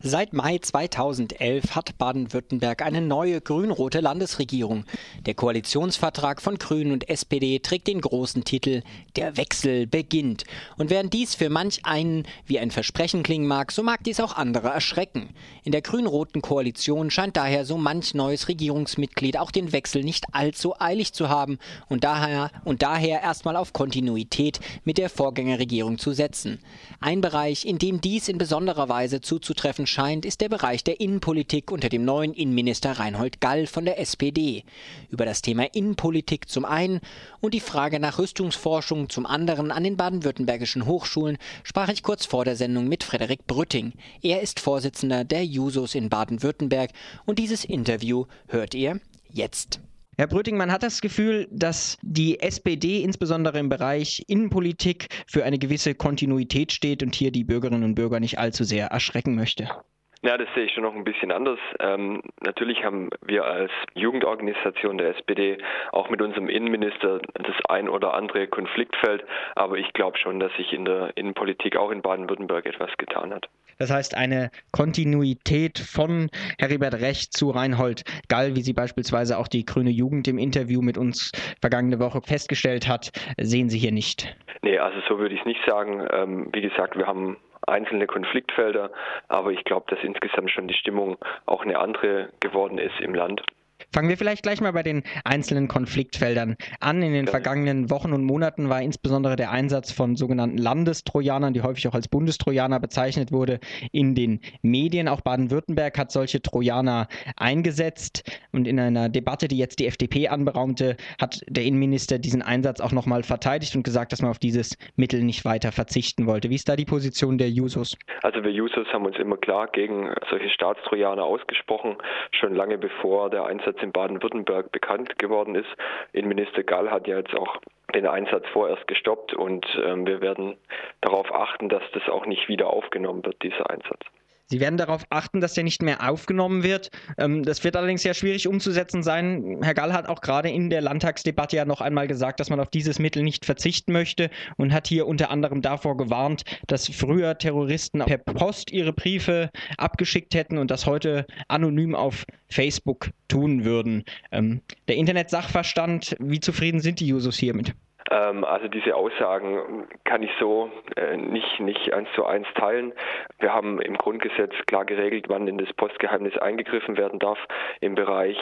Seit Mai 2011 hat Baden-Württemberg eine neue grün-rote Landesregierung. Der Koalitionsvertrag von Grünen und SPD trägt den großen Titel »Der Wechsel beginnt«. Und während dies für manch einen wie ein Versprechen klingen mag, so mag dies auch andere erschrecken. In der grün-roten Koalition scheint daher so manch neues Regierungsmitglied auch den Wechsel nicht allzu eilig zu haben und daher erstmal auf Kontinuität mit der Vorgängerregierung zu setzen. Ein Bereich, in dem dies in besonderer Weise zuzutreffen scheint, ist der Bereich der Innenpolitik unter dem neuen Innenminister Reinhold Gall von der SPD. Über das Thema Innenpolitik zum einen und die Frage nach Rüstungsforschung zum anderen an den baden-württembergischen Hochschulen sprach ich kurz vor der Sendung mit Frederik Brütting. Er ist Vorsitzender der Jusos in Baden-Württemberg und dieses Interview hört ihr jetzt. Herr Brütting, man hat das Gefühl, dass die SPD insbesondere im Bereich Innenpolitik für eine gewisse Kontinuität steht und hier die Bürgerinnen und Bürger nicht allzu sehr erschrecken möchte. Ja, das sehe ich schon noch ein bisschen anders. Natürlich haben wir als Jugendorganisation der SPD auch mit unserem Innenminister das ein oder andere Konfliktfeld, aber ich glaube schon, dass sich in der Innenpolitik auch in Baden-Württemberg etwas getan hat. Das heißt, eine Kontinuität von Heribert Recht zu Reinhold Gall, wie sie beispielsweise auch die Grüne Jugend im Interview mit uns vergangene Woche festgestellt hat, sehen Sie hier nicht? Nee, also so würde ich es nicht sagen. Wie gesagt, wir haben einzelne Konfliktfelder, aber ich glaube, dass insgesamt schon die Stimmung auch eine andere geworden ist im Land. Fangen wir vielleicht gleich mal bei den einzelnen Konfliktfeldern an. In den vergangenen Wochen und Monaten war insbesondere der Einsatz von sogenannten Landestrojanern, die häufig auch als Bundestrojaner bezeichnet wurde, in den Medien. Auch Baden-Württemberg hat solche Trojaner eingesetzt. Und in einer Debatte, die jetzt die FDP anberaumte, hat der Innenminister diesen Einsatz auch nochmal verteidigt und gesagt, dass man auf dieses Mittel nicht weiter verzichten wollte. Wie ist da die Position der Jusos? Also wir Jusos haben uns immer klar gegen solche Staatstrojaner ausgesprochen, schon lange bevor der Einsatz in Baden-Württemberg bekannt geworden ist. Innenminister Gall hat ja jetzt auch den Einsatz vorerst gestoppt und wir werden darauf achten, dass das auch nicht wieder aufgenommen wird, dieser Einsatz. Sie werden darauf achten, dass der nicht mehr aufgenommen wird. Das wird allerdings sehr schwierig umzusetzen sein. Herr Gall hat auch gerade in der Landtagsdebatte ja noch einmal gesagt, dass man auf dieses Mittel nicht verzichten möchte und hat hier unter anderem davor gewarnt, dass früher Terroristen per Post ihre Briefe abgeschickt hätten und das heute anonym auf Facebook tun würden. Der Internetsachverstand, wie zufrieden sind die Jusos hiermit? Also diese Aussagen kann ich so nicht 1:1 teilen. Wir haben im Grundgesetz klar geregelt, wann in das Postgeheimnis eingegriffen werden darf. Im Bereich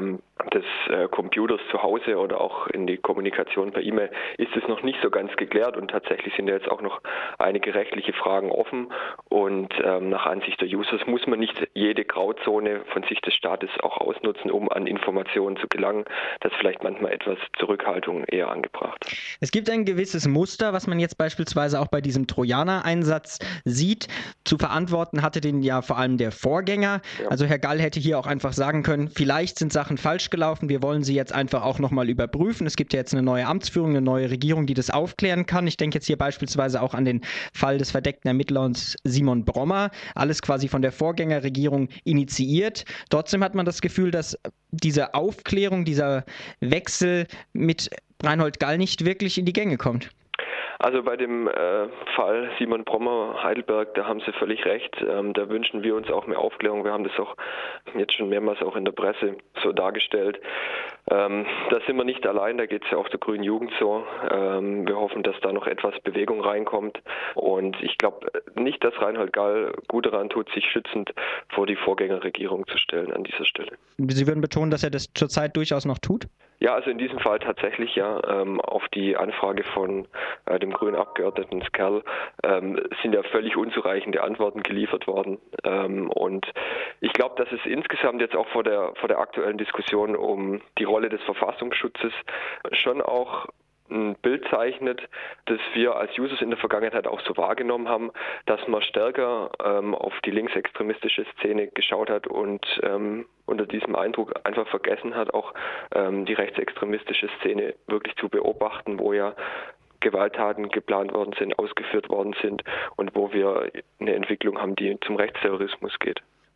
des Computers zu Hause oder auch in die Kommunikation per E-Mail ist es noch nicht so ganz geklärt und tatsächlich sind ja jetzt auch noch einige rechtliche Fragen offen und nach Ansicht der Users muss man nicht jede Grauzone von Sicht des Staates auch ausnutzen, um an Informationen zu gelangen. Das ist vielleicht manchmal etwas Zurückhaltung eher angebracht. Es gibt ein gewisses Muster, was man jetzt beispielsweise auch bei diesem Trojaner-Einsatz sieht. Zu verantworten hatte den ja vor allem der Vorgänger. Ja. Also Herr Gall hätte hier auch einfach sagen können, vielleicht sind Sachen falsch gelaufen, wir wollen sie jetzt einfach auch nochmal überprüfen. Es gibt ja jetzt eine neue Amtsführung, eine neue Regierung, die das aufklären kann. Ich denke jetzt hier beispielsweise auch an den Fall des verdeckten Ermittlers Simon Brommer. Alles quasi von der Vorgängerregierung initiiert. Trotzdem hat man das Gefühl, dass diese Aufklärung, dieser Wechsel mit Reinhold Gall nicht wirklich in die Gänge kommt. Also bei dem Fall Simon Brommer, Heidelberg, da haben Sie völlig recht. Da wünschen wir uns auch mehr Aufklärung. Wir haben das auch jetzt schon mehrmals auch in der Presse so dargestellt. Da sind wir nicht allein, da geht es ja auch der Grünen Jugend so. Wir hoffen, dass da noch etwas Bewegung reinkommt. Und ich glaube nicht, dass Reinhold Gall gut daran tut, sich schützend vor die Vorgängerregierung zu stellen an dieser Stelle. Sie würden betonen, dass er das zurzeit durchaus noch tut? Ja, also in diesem Fall tatsächlich ja. Auf die Anfrage von dem grünen Abgeordneten Skerl sind ja völlig unzureichende Antworten geliefert worden. Und ich glaube, dass es insgesamt jetzt auch vor der aktuellen Diskussion um die Rolle des Verfassungsschutzes schon auch ein Bild zeichnet, das wir als Users in der Vergangenheit auch so wahrgenommen haben, dass man stärker auf die linksextremistische Szene geschaut hat und unter diesem Eindruck einfach vergessen hat, auch die rechtsextremistische Szene wirklich zu beobachten, wo ja Gewalttaten geplant worden sind, ausgeführt worden sind und wo wir eine Entwicklung haben, die zum Rechtsterrorismus geht.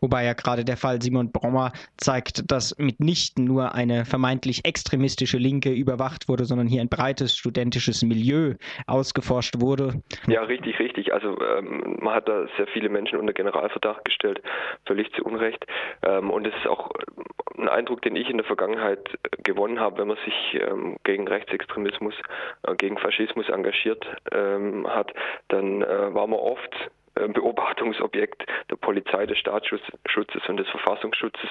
Wobei ja gerade der Fall Simon Brommer zeigt, dass mitnichten nur eine vermeintlich extremistische Linke überwacht wurde, sondern hier ein breites studentisches Milieu ausgeforscht wurde. Ja, richtig. Also man hat da sehr viele Menschen unter Generalverdacht gestellt, völlig zu Unrecht. Und es ist auch ein Eindruck, den ich in der Vergangenheit gewonnen habe, wenn man sich gegen Rechtsextremismus, gegen Faschismus engagiert hat, dann war man oft Beobachtungsobjekt der Polizei, des Staatsschutzes und des Verfassungsschutzes,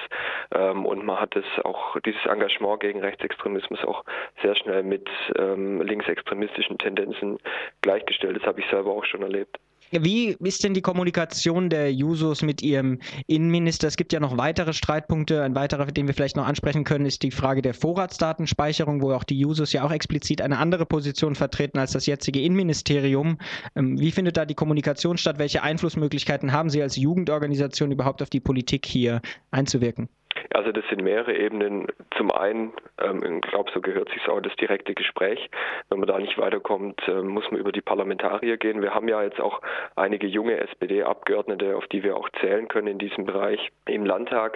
und man hat dieses Engagement gegen Rechtsextremismus auch sehr schnell mit linksextremistischen Tendenzen gleichgestellt. Das habe ich selber auch schon erlebt. Wie ist denn die Kommunikation der Jusos mit ihrem Innenminister? Es gibt ja noch weitere Streitpunkte. Ein weiterer, den wir vielleicht noch ansprechen können, ist die Frage der Vorratsdatenspeicherung, wo auch die Jusos ja auch explizit eine andere Position vertreten als das jetzige Innenministerium. Wie findet da die Kommunikation statt? Welche Einflussmöglichkeiten haben Sie als Jugendorganisation überhaupt auf die Politik hier einzuwirken? Also das sind mehrere Ebenen. Zum einen, ich glaube, so gehört sich auch das direkte Gespräch. Wenn man da nicht weiterkommt, muss man über die Parlamentarier gehen. Wir haben ja jetzt auch einige junge SPD-Abgeordnete, auf die wir auch zählen können in diesem Bereich im Landtag.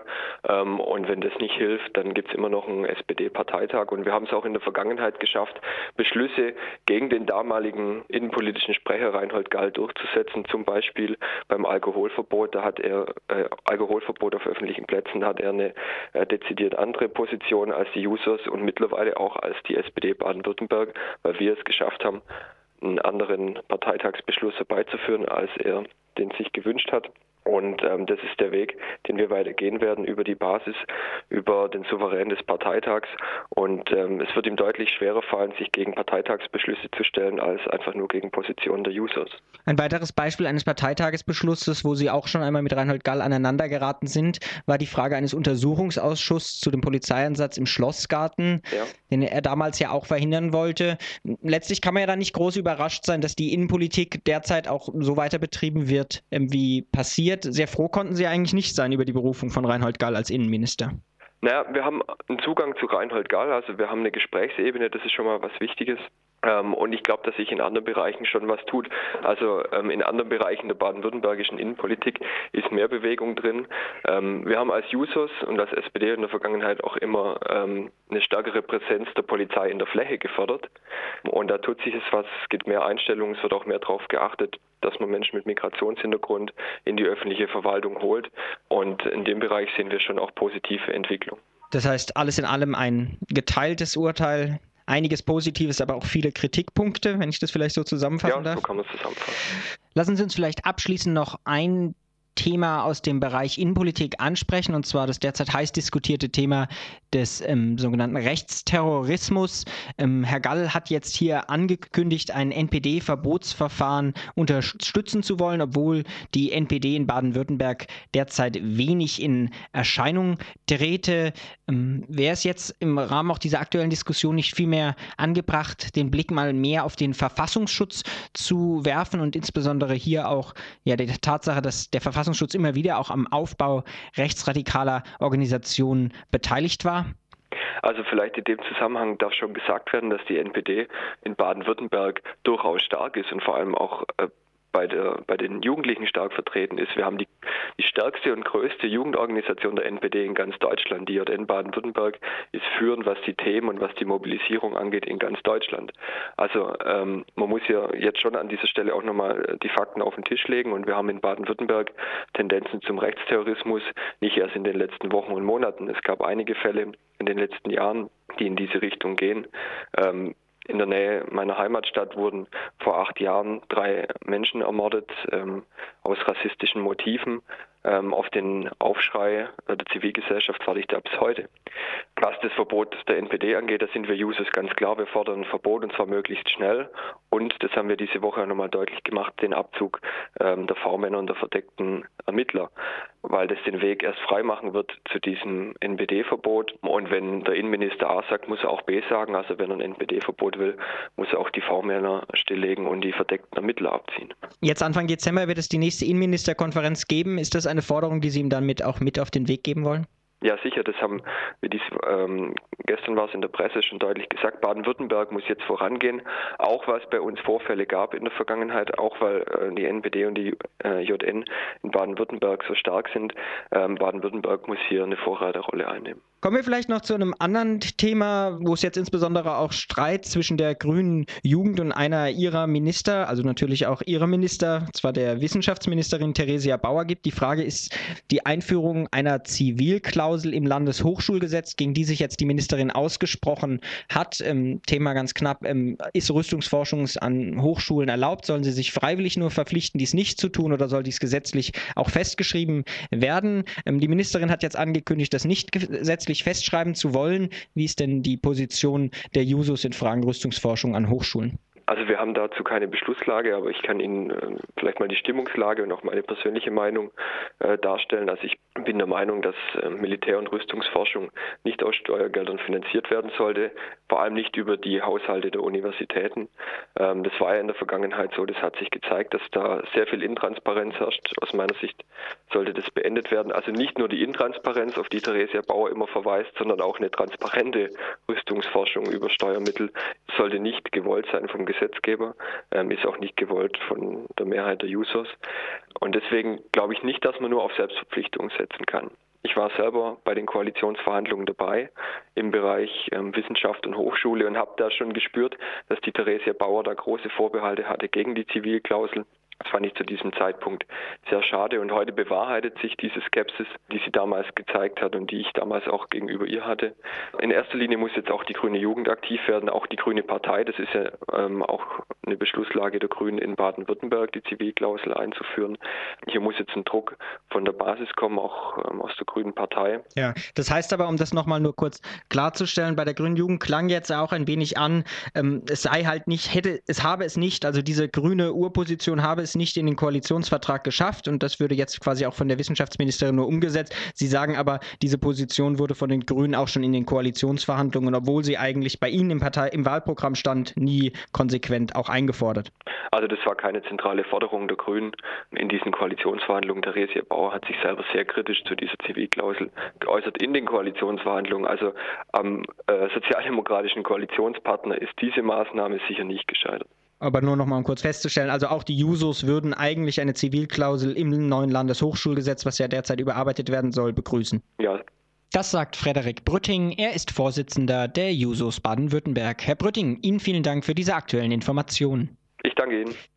Und wenn das nicht hilft, dann gibt es immer noch einen SPD-Parteitag. Und wir haben es auch in der Vergangenheit geschafft, Beschlüsse gegen den damaligen innenpolitischen Sprecher Reinhold Gall durchzusetzen. Zum Beispiel beim Alkoholverbot. Da hat er Alkoholverbot auf öffentlichen Plätzen, da hat er eine dezidiert andere Position als die Jusos und mittlerweile auch als die SPD Baden-Württemberg, weil wir es geschafft haben, einen anderen Parteitagsbeschluss herbeizuführen, als er den sich gewünscht hat. Und das ist der Weg, den wir weitergehen werden, über die Basis, über den Souverän des Parteitags. Und es wird ihm deutlich schwerer fallen, sich gegen Parteitagsbeschlüsse zu stellen, als einfach nur gegen Positionen der Jusos. Ein weiteres Beispiel eines Parteitagesbeschlusses, wo Sie auch schon einmal mit Reinhold Gall aneinander geraten sind, war die Frage eines Untersuchungsausschusses zu dem Polizeieinsatz im Schlossgarten, den er damals ja auch verhindern wollte. Letztlich kann man ja da nicht groß überrascht sein, dass die Innenpolitik derzeit auch so weiter betrieben wird, wie passiert. Sehr froh konnten Sie eigentlich nicht sein über die Berufung von Reinhold Gall als Innenminister. Naja, wir haben einen Zugang zu Reinhold Gall, also wir haben eine Gesprächsebene, das ist schon mal was Wichtiges. Und ich glaube, dass sich in anderen Bereichen schon was tut. Also in anderen Bereichen der baden-württembergischen Innenpolitik ist mehr Bewegung drin. Wir haben als Jusos und als SPD in der Vergangenheit auch immer eine stärkere Präsenz der Polizei in der Fläche gefördert. Und da tut sich was, es gibt mehr Einstellungen, es wird auch mehr darauf geachtet, dass man Menschen mit Migrationshintergrund in die öffentliche Verwaltung holt. Und in dem Bereich sehen wir schon auch positive Entwicklung. Das heißt, alles in allem ein geteiltes Urteil. Einiges Positives, aber auch viele Kritikpunkte, wenn ich das vielleicht so zusammenfassen darf. Ja, so kann man es zusammenfassen. Lassen Sie uns vielleicht abschließend noch ein Thema aus dem Bereich Innenpolitik ansprechen, und zwar das derzeit heiß diskutierte Thema des sogenannten Rechtsterrorismus. Herr Gall hat jetzt hier angekündigt, ein NPD-Verbotsverfahren unterstützen zu wollen, obwohl die NPD in Baden-Württemberg derzeit wenig in Erscheinung trete. Wäre es jetzt im Rahmen auch dieser aktuellen Diskussion nicht viel mehr angebracht, den Blick mal mehr auf den Verfassungsschutz zu werfen und insbesondere hier auch der Tatsache, dass der Verfassungsschutz immer wieder auch am Aufbau rechtsradikaler Organisationen beteiligt war? Also vielleicht in dem Zusammenhang darf schon gesagt werden, dass die NPD in Baden-Württemberg durchaus stark ist und vor allem auch bei den Jugendlichen stark vertreten ist. Wir haben die stärkste und größte Jugendorganisation der NPD in ganz Deutschland. Die JN Baden-Württemberg ist führend, was die Themen und was die Mobilisierung angeht in ganz Deutschland. Also man muss ja jetzt schon an dieser Stelle auch nochmal die Fakten auf den Tisch legen, und wir haben in Baden-Württemberg Tendenzen zum Rechtsterrorismus, nicht erst in den letzten Wochen und Monaten. Es gab einige Fälle in den letzten Jahren, die in diese Richtung gehen. In der Nähe meiner Heimatstadt wurden vor 8 Jahren 3 Menschen ermordet aus rassistischen Motiven. Auf den Aufschrei der Zivilgesellschaft warte ich da bis heute. Was das Verbot der NPD angeht, da sind wir Jusos ganz klar. Wir fordern ein Verbot, und zwar möglichst schnell. Und das haben wir diese Woche nochmal deutlich gemacht, den Abzug der V-Männer und der verdeckten Ermittler, weil das den Weg erst frei machen wird zu diesem NPD-Verbot. Und wenn der Innenminister A sagt, muss er auch B sagen. Also wenn er ein NPD-Verbot will, muss er auch die V-Männer stilllegen und die verdeckten Ermittler abziehen. Jetzt Anfang Dezember wird es die nächste Innenministerkonferenz geben. Ist das eine Forderung, die Sie ihm dann mit auf den Weg geben wollen? Ja, sicher, das haben wir gestern war es in der Presse schon deutlich gesagt, Baden-Württemberg muss jetzt vorangehen, auch weil es bei uns Vorfälle gab in der Vergangenheit, auch weil die NPD und die JN in Baden-Württemberg so stark sind. Baden-Württemberg muss hier eine Vorreiterrolle einnehmen. Kommen wir vielleicht noch zu einem anderen Thema, wo es jetzt insbesondere auch Streit zwischen der grünen Jugend und einer ihrer Minister, also natürlich auch ihrer Minister, zwar der Wissenschaftsministerin Theresia Bauer gibt. Die Frage ist die Einführung einer Zivilklausel im Landeshochschulgesetz, gegen die sich jetzt die Ministerin ausgesprochen hat. Thema ganz knapp, ist Rüstungsforschung an Hochschulen erlaubt? Sollen sie sich freiwillig nur verpflichten, dies nicht zu tun, oder soll dies gesetzlich auch festgeschrieben werden? Die Ministerin hat jetzt angekündigt, das nicht gesetzlich festschreiben zu wollen. Wie ist denn die Position der Jusos in Fragen Rüstungsforschung an Hochschulen? Also wir haben dazu keine Beschlusslage, aber ich kann Ihnen vielleicht mal die Stimmungslage und auch meine persönliche Meinung darstellen. Also ich bin der Meinung, dass Militär- und Rüstungsforschung nicht aus Steuergeldern finanziert werden sollte, vor allem nicht über die Haushalte der Universitäten. Das war ja in der Vergangenheit so, das hat sich gezeigt, dass da sehr viel Intransparenz herrscht. Aus meiner Sicht sollte das beendet werden. Also nicht nur die Intransparenz, auf die Theresia Bauer immer verweist, sondern auch eine transparente Rüstungsforschung über Steuermittel sollte nicht gewollt sein vom Gesetzgeber, ist auch nicht gewollt von der Mehrheit der Jusos. Und deswegen glaube ich nicht, dass man nur auf Selbstverpflichtung setzen kann. Ich war selber bei den Koalitionsverhandlungen dabei im Bereich Wissenschaft und Hochschule und habe da schon gespürt, dass die Theresia Bauer da große Vorbehalte hatte gegen die Zivilklausel. Das fand ich zu diesem Zeitpunkt sehr schade und heute bewahrheitet sich diese Skepsis, die sie damals gezeigt hat und die ich damals auch gegenüber ihr hatte. In erster Linie muss jetzt auch die grüne Jugend aktiv werden, auch die grüne Partei. Das ist ja auch eine Beschlusslage der Grünen in Baden-Württemberg, die Zivilklausel einzuführen. Hier muss jetzt ein Druck von der Basis kommen, auch aus der grünen Partei. Ja, das heißt aber, um das nochmal nur kurz klarzustellen, bei der grünen Jugend klang jetzt auch ein wenig an, es sei halt nicht, habe es nicht, also diese grüne Urposition habe es nicht in den Koalitionsvertrag geschafft und das würde jetzt quasi auch von der Wissenschaftsministerin nur umgesetzt. Sie sagen aber, diese Position wurde von den Grünen auch schon in den Koalitionsverhandlungen, obwohl sie eigentlich bei Ihnen im Wahlprogramm stand, nie konsequent auch eingefordert. Also das war keine zentrale Forderung der Grünen in diesen Koalitionsverhandlungen. Theresia Bauer hat sich selber sehr kritisch zu dieser Zivilklausel geäußert in den Koalitionsverhandlungen. Also am sozialdemokratischen Koalitionspartner ist diese Maßnahme sicher nicht gescheitert. Aber nur noch mal um kurz festzustellen, also auch die Jusos würden eigentlich eine Zivilklausel im neuen Landeshochschulgesetz, was ja derzeit überarbeitet werden soll, begrüßen. Ja. Das sagt Frederik Brütting. Er ist Vorsitzender der Jusos Baden-Württemberg. Herr Brütting, Ihnen vielen Dank für diese aktuellen Informationen. Ich danke Ihnen.